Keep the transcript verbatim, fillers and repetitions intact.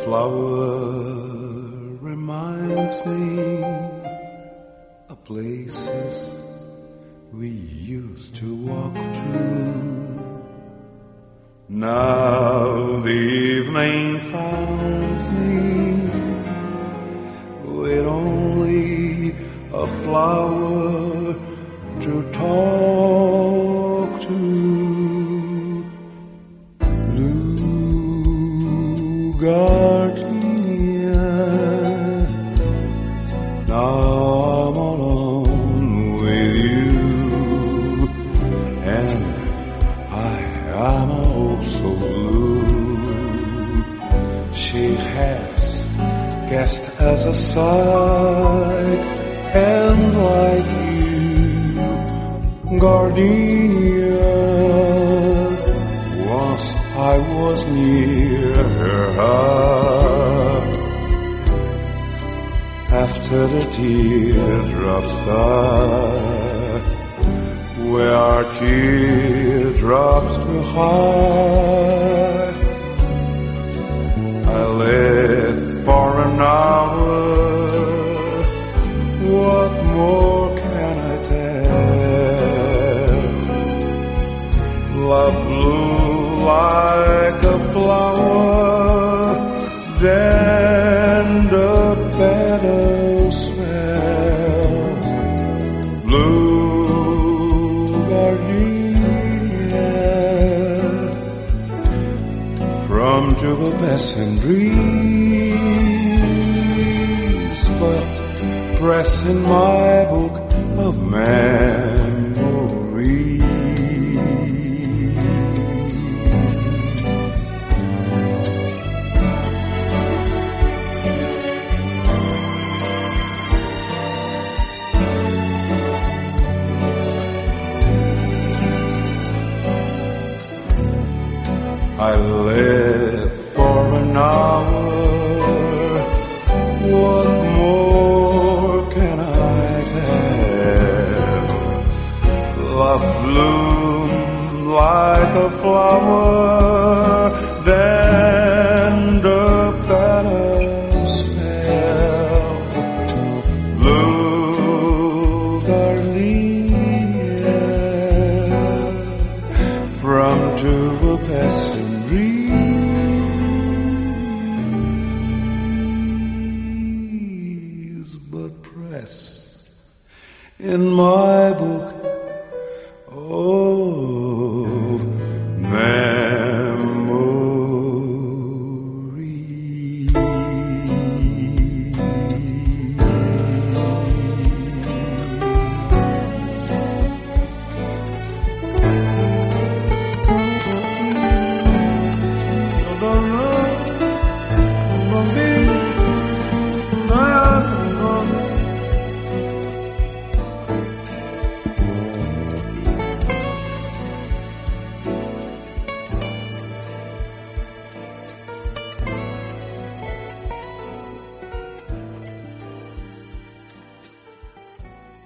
flower reminds me of places we used to walk to. Now the evening finds me with only a flower to talk to. Blue gardenia, now I'm alone with you, and I am oh so blue. She has guessed as a sight, and like you, gardenia, once I was near her heart. After the teardrops start, where our teardrops were high, I lived for an hour. What more can I tell? Love blew like a flower, then the better smell. Blue gardenia, from pubescent breeze, but press in my book of memories. I live for an hour. What more can I tell? Love bloomed like a flower,